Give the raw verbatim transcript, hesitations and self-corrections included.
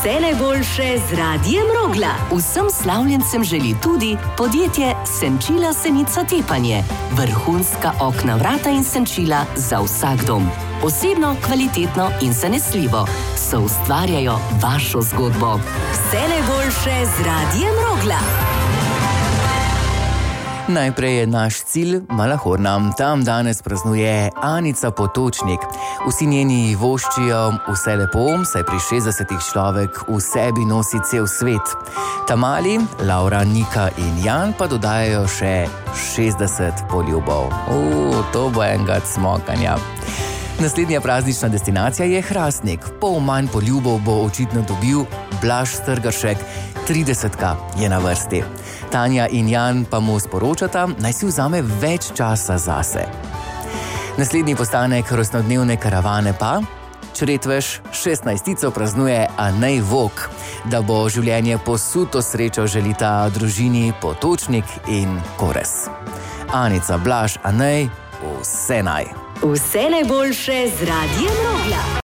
Vse najboljše z Radijem Rogla. Vsem slavljencem želi tudi podjetje Senčila Senica Tepanje. Vrhunska okna, vrata in senčila za vsak dom. Osebno, kvalitetno in zanesljivo. Soustvarjajo vašo zgodbo. Vse najboljše z Radijem Rogla. Najprej je naš cilj Malahorna. Tam danes praznuje Anica Potočnik. Vsi njeni voščijo vse lepo, saj pri šestdesetih človek v sebi nosi cel svet. Tamali, Laura, Nika in Jan pa dodajajo še šestdeset poljubov. Uuu, to bo enega cmokanja. Naslednja praznična destinacija je Hrastnik. Pol manj poljubov bo očitno dobil Blaž Strgaršek, tridesetka je na vrsti. Tanja in Jan pa mu sporočata, naj si vzame več časa zase. Naslednji postanek rojstnodnevne karavane pa Čretvež šestnajstico praznuje Anej Vok. Da bo življenje posuto srečo želita družini Potočnik in Korez. Anica, Blaž, Anej, vse naj. Vse najboljše z Radijem Rogla.